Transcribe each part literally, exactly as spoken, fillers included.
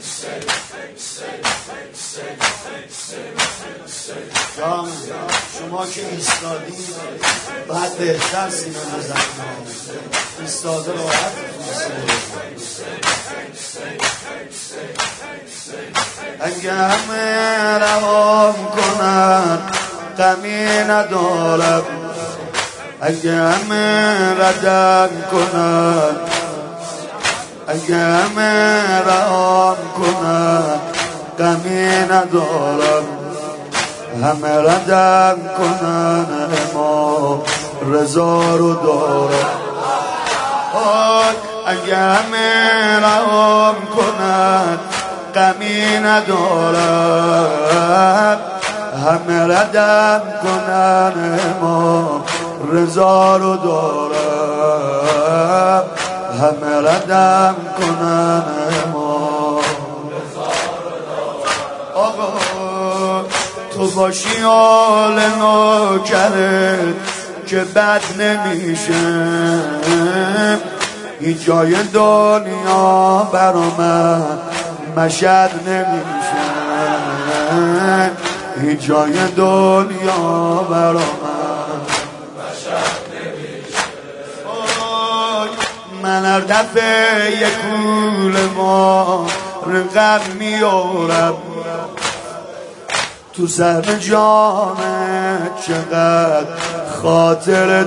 جان شما که ایستادی باید بهتر سینه بزنید، ایستاده راحت اگه همه روام کنن غمی ندارم، اگه همه ردم کنن، اگه همه روام کنن غمی ندارم، همه ردم کنن اما رضا رو دارم. اگه همه روام کنن غمی ندارم، همه ردم کنن اما رضا رو دارم، همه ردم کنن اما رضا رو دارم. آقا تو باشی حال نوکرت که بد نمیشه، هیچ جای دنیا برا من مشهد نمیشه، هیچ جای دنیا برا من مشهد نمیشه. من هر دفعه یک کول ما رقم میارم تو سر جامت چقدر خاطر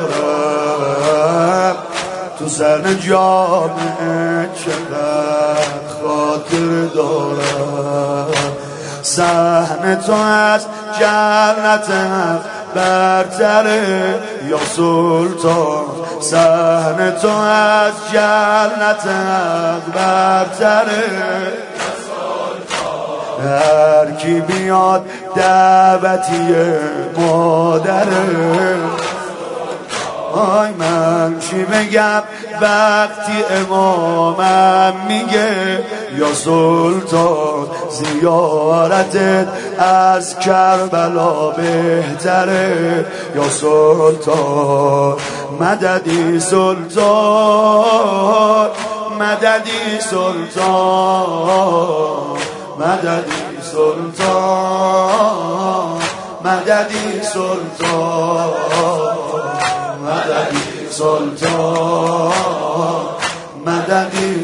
دارم، تو سر جامت چقدر خاطر دارم. صحن تو از جنت حق برتره یا سلطان، صحن تو از جنت حق برتره. هر کی بیاد دعوتی مادره، آی من چی بگم وقتی امامم میگه یا سلطان زیارتت از کربلا بهتره، یا سلطان مددی سلطان، مددی سلطان، مددی سلطان، مددی سلطان، مددی سلطان، مددی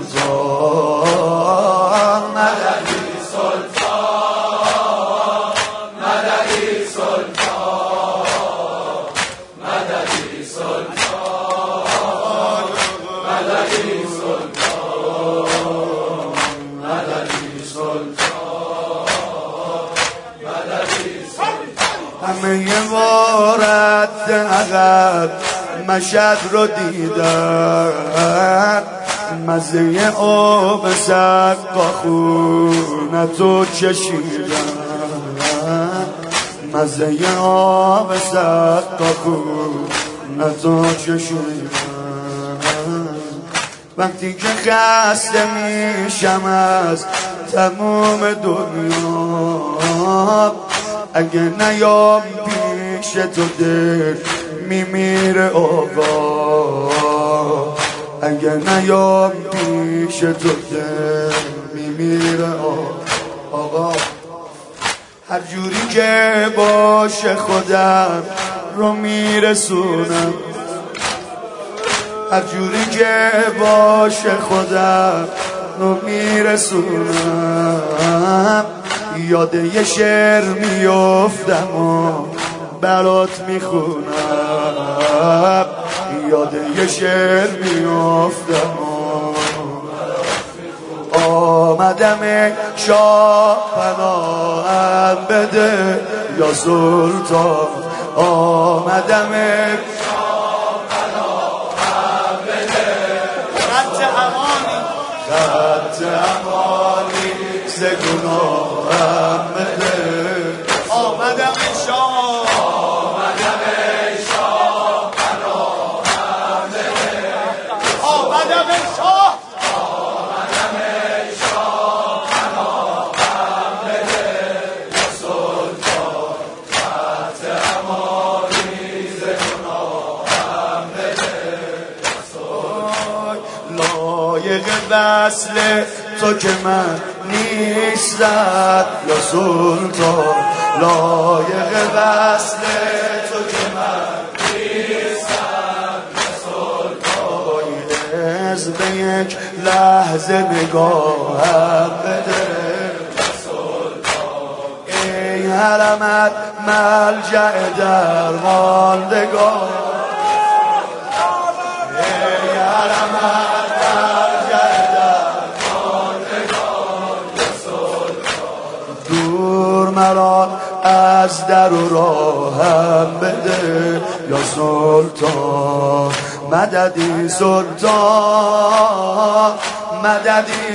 سلطان، مددی سلطان، مددی سلطان، مددی سلطان، مددی سلطان، مددی سلطان. همه یه وارد عقب مشهد رو دیدن، مزه آب سقا خونتو چشیدن، مزه آب سقا خونتو چشیدن. وقتی که خسته میشم از تموم دنیا، اگه نیام پیش تو دل میمیره آقا، اگه نیام پیش تو دل میمیره آقا. هر جوری که باشه خودم رو میرسونم، هر جوری که باشه خودم رو میرسونم. یاد یه شعر میافتم و برات میخونم، یاد یه شعر میافتم و آمدم شاه پناهم بده یا سلطان، آمدم شاه پناهم بده. خط امانی، خط امانی ز گناهم بده. آمدم شاه، آمدم شاه پناهم بده. آمدم شاه، آمدم شاه پناهم بده. یا سلطان خط امانی ز گناهم بده. لایق وصل تو که من نیستم یا سلطان، لایق وصل تو که من نیستم یا سلطان. از به یک لحظه نگاهم بده ای حرمت ملجأ درماندگان، ای حرمت ملجأ درماندگان یا سلطان. دور مرا از در و راهم بده یا سلطان، مددی سلطان، مددی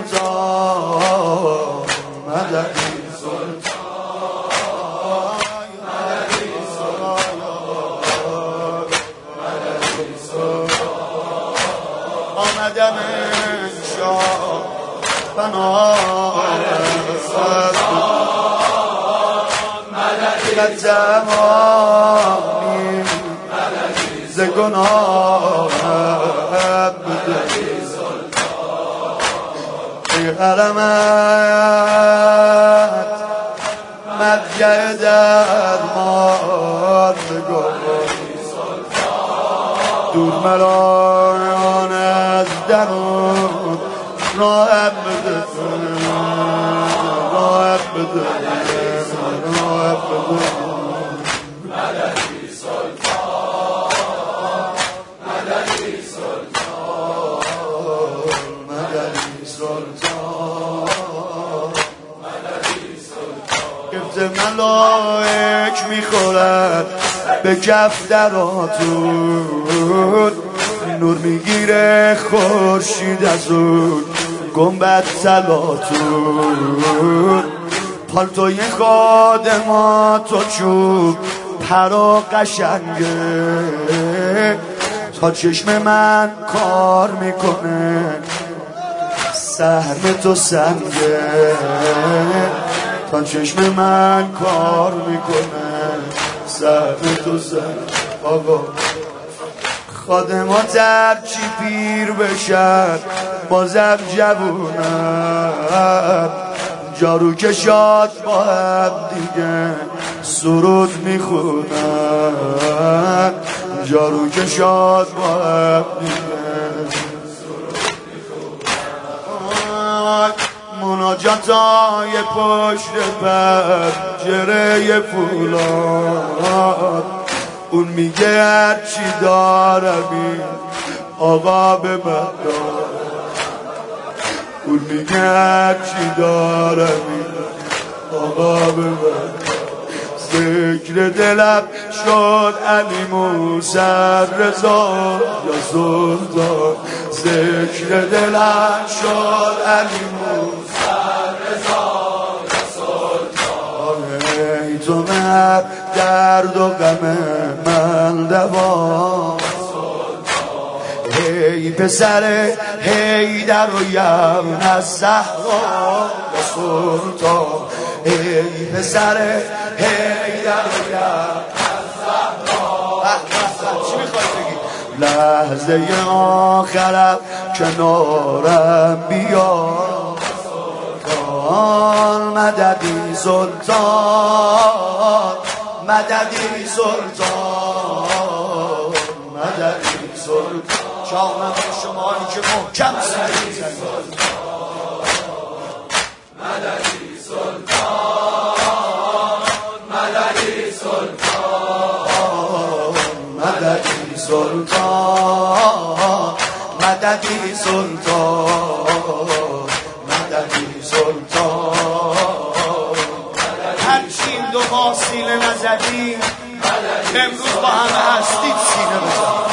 سلطان، مددی سلطان، مددی سلطان، مددی سلطان. آمدم شاه پناه مددی زمانی ز گناهم مددی سلطان. ای حرمت ملجأ درماندگان، دور مرا از درون راهم بده، راهم بده، راهم بده. مددی سلطان، مددی سلطان، مددی سلطان، مددی سلطان. گفت ملائک میخورد به کف دراتون، نور میگیره خورشید از اون گنبد طلاتون. پالتوی خادمات و چوب پرا قشنگه، تا چشم من کار میکنه سهم تو سنگه، تا چشم من کار میکنه سهم تو سنگه. آقا خادمات هرچی پیر بشن بازم جوونن، جارو کشات با هم دیگه سرود میخونن، جارو کشات با هم دیگه سرود میخونن. مناجاتای پشت پنجره فولاد، اون میگه هرچی دارمی آقا به من دار، اون میگه هرچی دارمی آقا به من. ذکر دلم شد علی موسی رضا یا سلطان، ذکر دلم شد علی موسی رضا یا سلطان. ای تو مرد درد و غم من دوا، ای پسر حیدر و یمن از صحرا یا سلطان، ای پسر حیدر و یمن از صحرا. چی میخوای بگی؟ لحظه آخرم کنارم بیا سلطان، مددی سلطان، مددی سلطان، مددی سلطان. جانم شمایی که محکم سرید مددی سلطان، مددی سلطان، مددی سلطان، مددی سلطان، مددی سلطان. هرچین دو ما سینه نزدیم امروز با همه هستید سینه بزن،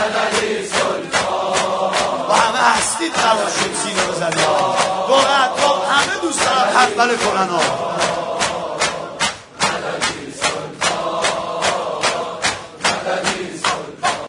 با همه هستید قرار شد سینه بزنید. دو اطراف همه دوست دارن حق بله کنن ها.